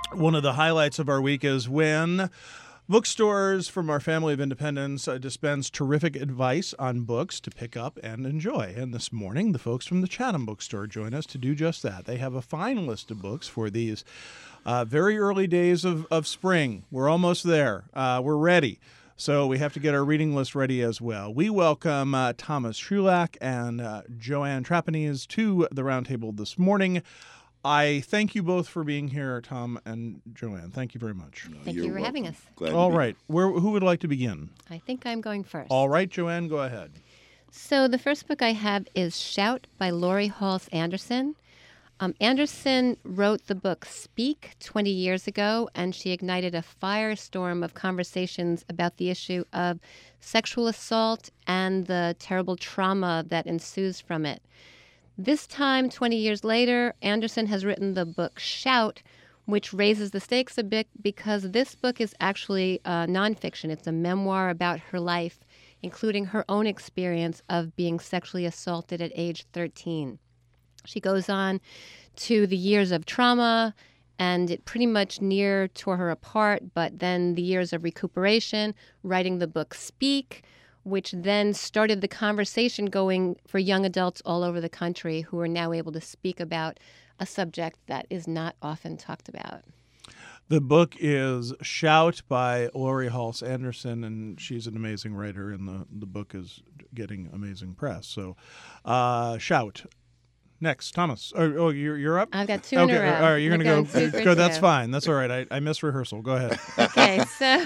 One of the highlights of our week is when bookstores from our family of independents dispense terrific advice on books to pick up and enjoy. And this morning, the folks from the Chatham Bookstore join us to do just that. They have a fine list of books for these very early days of spring. We're almost there. We're ready. So we have to get our reading list ready as well. We welcome Thomas Schulak and Joanne Trapanese to the roundtable this morning. I thank you both for being here, Tom and Joanne. Thank you very much. Thank you for having us. All right. Who would like to begin? I think I'm going first. All right, Joanne, go ahead. So the first book I have is Shout by Laurie Halse Anderson. Anderson wrote the book Speak 20 years ago, and she ignited a firestorm of conversations about the issue of sexual assault and the terrible trauma that ensues from it. This time, 20 years later, Anderson has written the book Shout, which raises the stakes a bit because this book is actually nonfiction. It's a memoir about her life, including her own experience of being sexually assaulted at age 13. She goes on to the years of trauma, and it pretty much near tore her apart, but then the years of recuperation, writing the book Speak, which then started the conversation going for young adults all over the country who are now able to speak about a subject that is not often talked about. The book is Shout by Laurie Halse Anderson, and she's an amazing writer, and the book is getting amazing press. So, Shout. Next, Thomas. Oh, you're up? I've got two in a row. All right, you're going to go. That's two. fine. That's all right. I missed rehearsal. Go ahead. Okay, so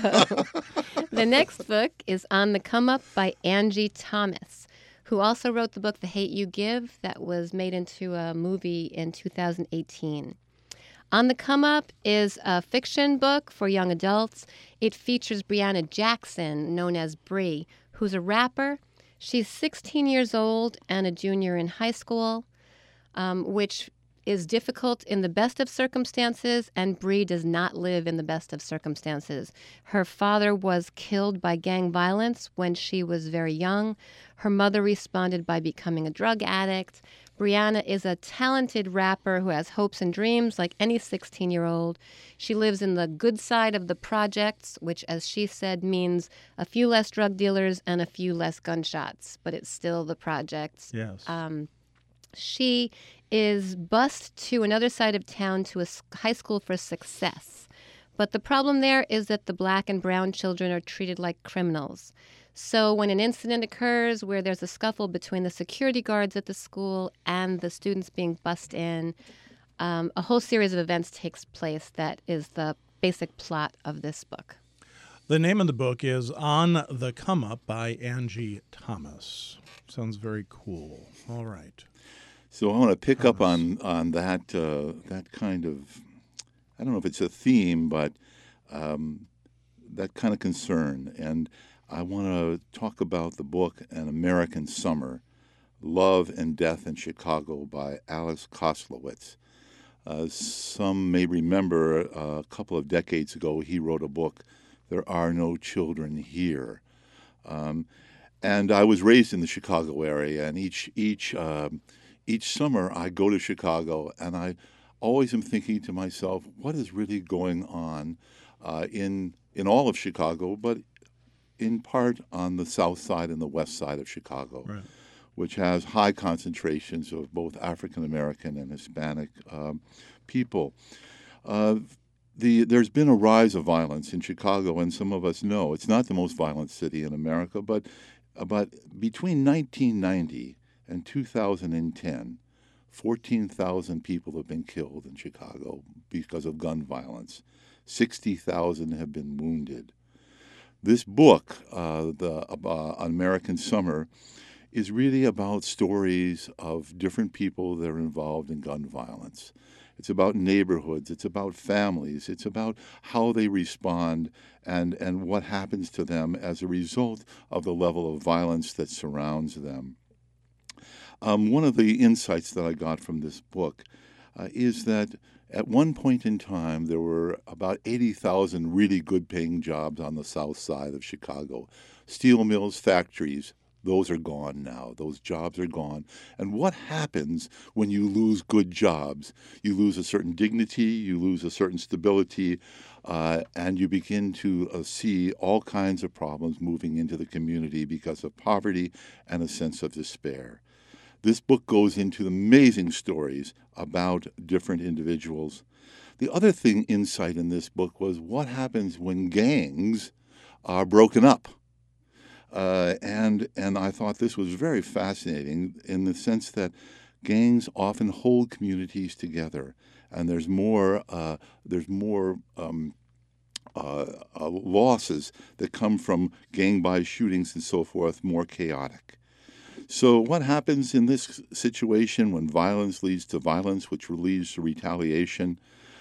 the next book is On the Come Up by Angie Thomas, who also wrote the book The Hate U Give that was made into a movie in 2018. On the Come Up is a fiction book for young adults. It features Brianna Jackson, known as Bree, who's a rapper. She's 16 years old and a junior in high school. Which is difficult in the best of circumstances, and Bree does not live in the best of circumstances. Her father was killed by gang violence when she was very young. Her mother responded by becoming a drug addict. Brianna is a talented rapper who has hopes and dreams like any 16-year-old. She lives in the good side of the projects, which, as she said, means a few less drug dealers and a few less gunshots, but it's still the projects. Yes. She is bused to another side of town to a high school for success. But the problem there is that the black and brown children are treated like criminals. So when an incident occurs where there's a scuffle between the security guards at the school and the students being bussed in, a whole series of events takes place that is the basic plot of this book. The name of the book is On the Come Up by Angie Thomas. Sounds very cool. All right. So I want to pick up on that that kind of, I don't know if it's a theme, but that kind of concern. And I want to talk about the book An American Summer, Love and Death in Chicago by Alex Koslowitz. Some may remember a couple of decades ago he wrote a book, There Are No Children Here. And I was raised in the Chicago area, and each summer I go to Chicago, and I always am thinking to myself, what is really going on in all of Chicago, but in part on the south side and the west side of Chicago, Right. which has high concentrations of both African American and Hispanic people. There's been a rise of violence in Chicago, and some of us know it's not the most violent city in America, but between 1990 and 2010, 14,000 people have been killed in Chicago because of gun violence. 60,000 have been wounded. This book, American Summer, is really about stories of different people that are involved in gun violence. It's about neighborhoods. It's about families. It's about how they respond and what happens to them as a result of the level of violence that surrounds them. One of the insights that I got from this book is that at one point in time, there were about 80,000 really good-paying jobs on the south side of Chicago. Steel mills, factories, Those are gone now. Those jobs are gone. And what happens when you lose good jobs? You lose a certain dignity, you lose a certain stability, and you begin to see all kinds of problems moving into the community because of poverty and a sense of despair. This book goes into amazing stories about different individuals. The other insight in this book was what happens when gangs are broken up. And I thought this was very fascinating in the sense that gangs often hold communities together, and there's more losses that come from gang-by shootings and so forth, more chaotic. So what happens in this situation when violence leads to violence, which leads to retaliation?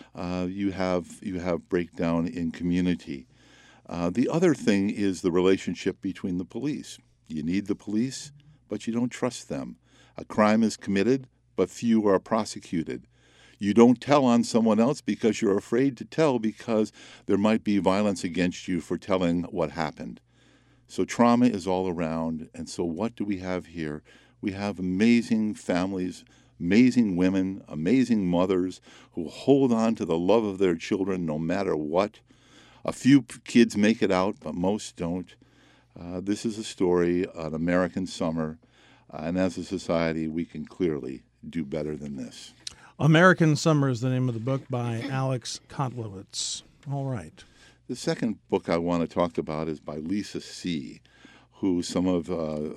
You have breakdown in community. The other thing is the relationship between the police. You need the police, but you don't trust them. A crime is committed, but few are prosecuted. You don't tell on someone else because you're afraid to tell because there might be violence against you for telling what happened. So trauma is all around, and so what do we have here? We have amazing families, amazing women, amazing mothers who hold on to the love of their children no matter what. A few kids make it out, but most don't. This is a story, an American summer, and as a society, we can clearly do better than this. American Summer is the name of the book by Alex Kotlowitz. All right. The second book I want to talk about is by Lisa See, who some of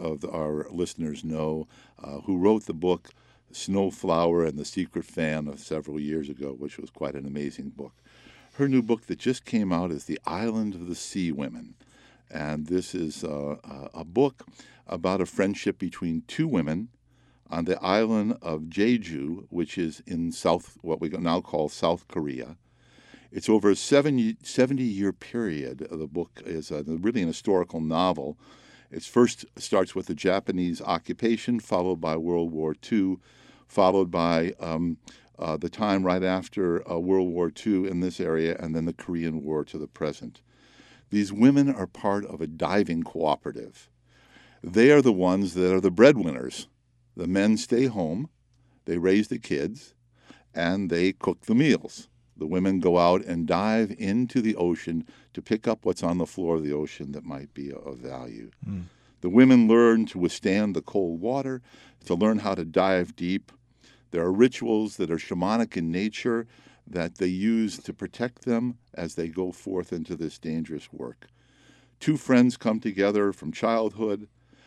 our listeners know, who wrote the book Snowflower and the Secret Fan several years ago, which was quite an amazing book. Her new book that just came out is The Island of the Sea Women. And this is a book about a friendship between two women on the island of Jeju, which is in what we now call South Korea. It's over a 70-year period. The book is really an historical novel. It first starts with the Japanese occupation, followed by World War II, followed by the time right after World War II in this area, and then the Korean War to the present. These women are part of a diving cooperative. They are the ones that are the breadwinners. The men stay home, they raise the kids, and they cook the meals. The women go out and dive into the ocean to pick up what's on the floor of the ocean that might be of value. Mm. The women learn to withstand the cold water, to learn how to dive deep. There are rituals that are shamanic in nature that they use to protect them as they go forth into this dangerous work. Two friends come together from childhood.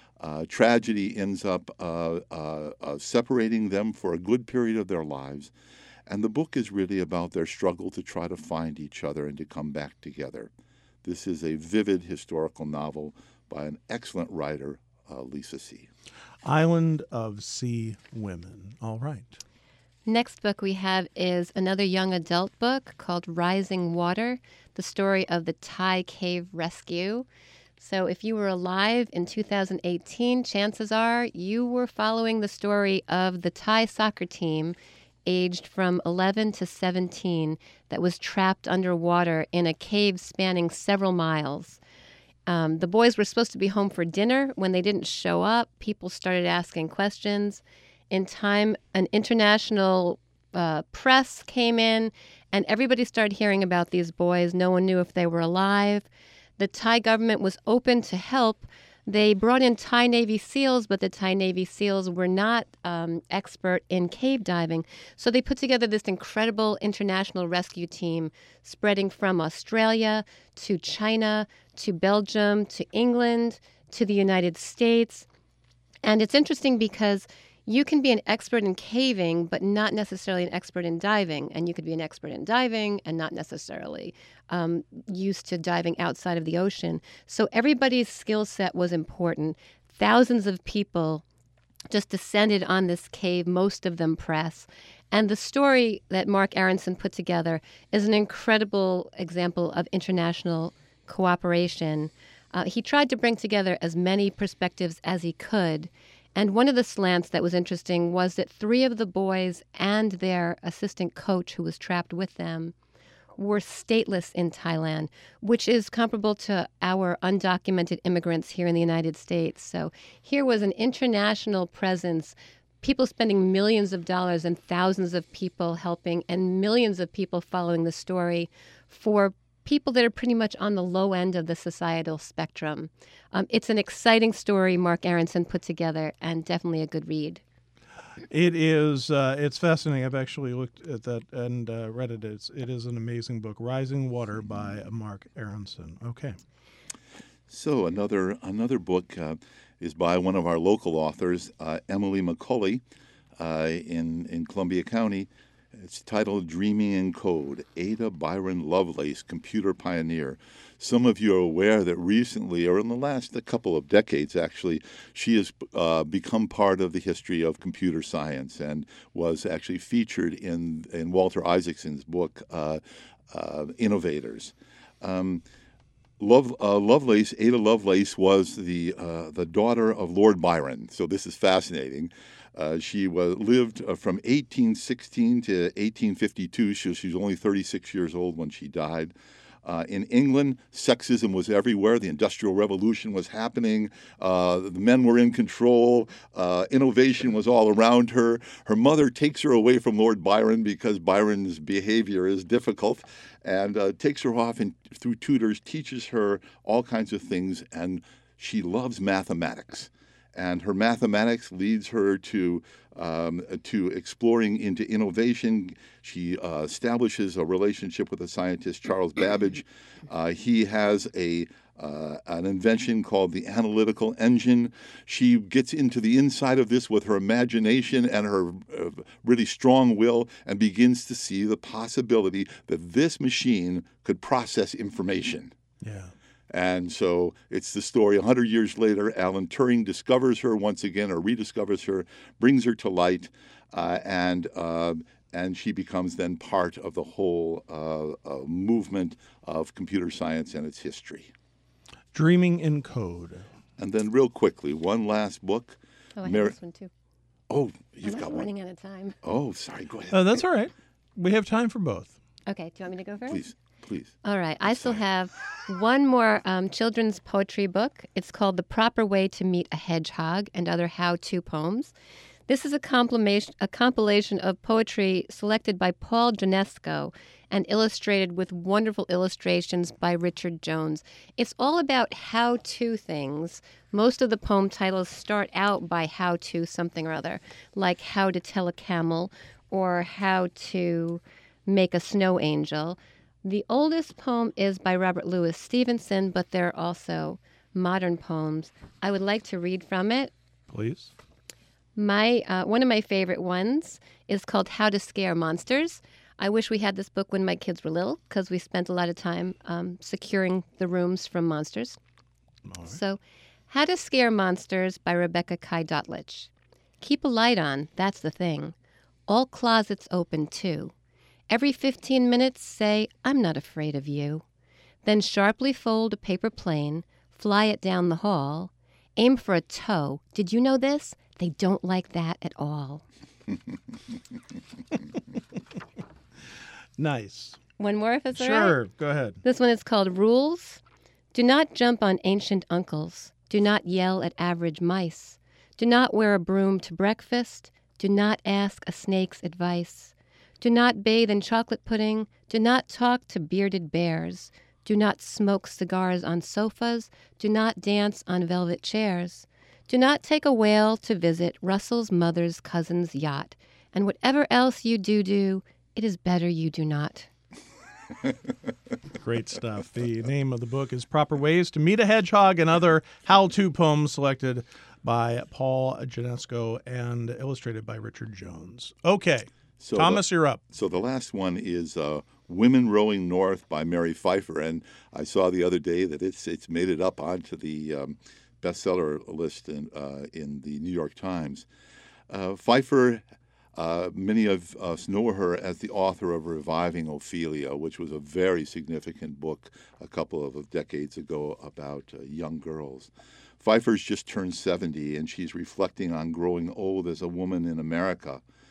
Tragedy ends up separating them for a good period of their lives. And the book is really about their struggle to try to find each other and to come back together. This is a vivid historical novel by an excellent writer, Lisa See. Island of Sea Women. All right. Next book we have is another young adult book called Rising Water, the story of the Thai cave rescue. So if you were alive in 2018, chances are you were following the story of the Thai soccer team aged from 11 to 17 that was trapped underwater in a cave spanning several miles. The boys were supposed to be home for dinner. When they didn't show up, people started asking questions. In time, an international press came in, and everybody started hearing about these boys. No one knew if they were alive. The Thai government was open to help. They brought in Thai Navy SEALs, but the Thai Navy SEALs were not expert in cave diving. So they put together this incredible international rescue team spreading from Australia to China to Belgium to England to the United States. And it's interesting because you can be an expert in caving, but not necessarily an expert in diving. And you could be an expert in diving and not necessarily used to diving outside of the ocean. So everybody's skill set was important. Thousands of people just descended on this cave, most of them press. And the story that Mark Aronson put together is an incredible example of international cooperation. He tried to bring together as many perspectives as he could. And one of the slants that was interesting was that 3 of the boys and their assistant coach who was trapped with them were stateless in Thailand, which is comparable to our undocumented immigrants here in the United States. So here was an international presence, people spending millions of dollars and thousands of people helping and millions of people following the story for people that are pretty much on the low end of the societal spectrum. It's an exciting story Mark Aronson put together and definitely a good read. It is. It's fascinating. I've actually looked at that and read it. It is an amazing book, Rising Water by Mark Aronson. Okay. So another book is by one of our local authors, Emily McCulley, in Columbia County. It's titled Dreaming in Code, Ada Byron Lovelace, Computer Pioneer. Some of you are aware that recently, or in the last couple of decades actually, she has become part of the history of computer science and was actually featured in Walter Isaacson's book, Innovators. Ada Lovelace was the daughter of Lord Byron, so this is fascinating. She lived from 1816 to 1852. She was only 36 years old when she died. In England, sexism was everywhere. The Industrial Revolution was happening. The men were in control. Innovation was all around her. Her mother takes her away from Lord Byron because Byron's behavior is difficult, and takes her off and through tutors, teaches her all kinds of things, and she loves mathematics. And her mathematics leads her to exploring into innovation. She establishes a relationship with the scientist Charles Babbage. He has an invention called the analytical engine. She gets into the inside of this with her imagination and her really strong will, and begins to see the possibility that this machine could process information. Yeah. And so it's the story. 100 years later, Alan Turing discovers her once again, or rediscovers her, brings her to light, and she becomes then part of the whole movement of computer science and its history. Dreaming in Code. And then real quickly, one last book. Oh, I have this one too. Oh, you've got I'm one. running out of time. Oh, sorry. Go ahead. Oh, that's all right. We have time for both. Okay, do you want me to go first? Please. All right. I still have one more children's poetry book. It's called The Proper Way to Meet a Hedgehog and Other How-To Poems. This is a compilation of poetry selected by Paul Janesco and illustrated with wonderful illustrations by Richard Jones. It's all about how-to things. Most of the poem titles start out by how-to something or other, like how to tell a camel or how to make a snow angel. The oldest poem is by Robert Louis Stevenson, but there are also modern poems. I would like to read from it. Please. One of my favorite ones is called How to Scare Monsters. I wish we had this book when my kids were little, because we spent a lot of time securing the rooms from monsters. All right. So, How to Scare Monsters by Rebecca Kai Dotlich. Keep a light on, that's the thing. All closets open, too. Every 15 minutes, say, I'm not afraid of you. Then sharply fold a paper plane, fly it down the hall. Aim for a toe. Did you know this? They don't like that at all. Nice. One more, if it's all right? Sure. Go ahead. This one is called Rules. Do not jump on ancient uncles. Do not yell at average mice. Do not wear a broom to breakfast. Do not ask a snake's advice. Do not bathe in chocolate pudding. Do not talk to bearded bears. Do not smoke cigars on sofas. Do not dance on velvet chairs. Do not take a whale to visit Russell's mother's cousin's yacht. And whatever else you do, it is better you do not. Great stuff. The name of the book is Proper Ways to Meet a Hedgehog and Other How-To Poems, selected by Paul Janesco and illustrated by Richard Jones. Okay. So Thomas, you're up. So the last one is Women Rowing North by Mary Pfeiffer, and I saw the other day that it's made it up onto the bestseller list in the New York Times. Pfeiffer, many of us know her as the author of Reviving Ophelia, which was a very significant book a couple of decades ago about young girls. Pfeiffer's just turned 70, and she's reflecting on growing old as a woman in America.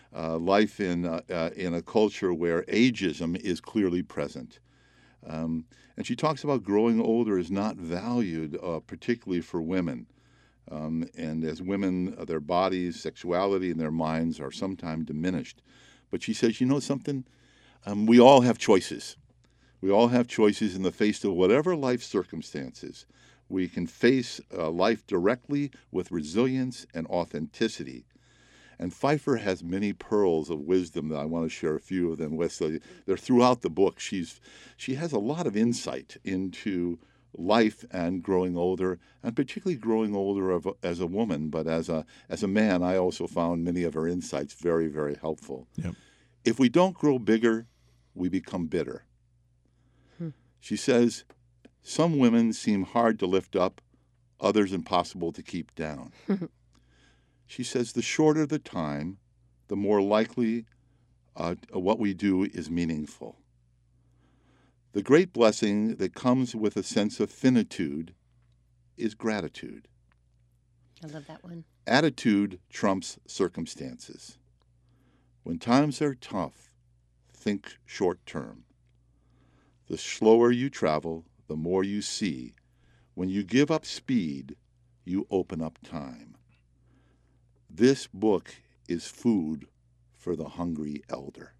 life in a culture where ageism is clearly present. And she talks about growing older is not valued, particularly for women. And as women, their bodies, sexuality, and their minds are sometimes diminished. But she says, you know something? We all have choices. We all have choices in the face of whatever life circumstances. We can face life directly with resilience and authenticity. And Pfeiffer has many pearls of wisdom that I want to share a few of them with. So they're throughout the book. She has a lot of insight into life and growing older, and particularly growing older as a woman. But as a man, I also found many of her insights very, very helpful. Yep. If we don't grow bigger, we become bitter. She says, some women seem hard to lift up, others impossible to keep down. She says, the shorter the time, the more likely what we do is meaningful. The great blessing that comes with a sense of finitude is gratitude. I love that one. Attitude trumps circumstances. When times are tough, think short term. The slower you travel, the more you see. When you give up speed, you open up time. This book is food for the hungry elder.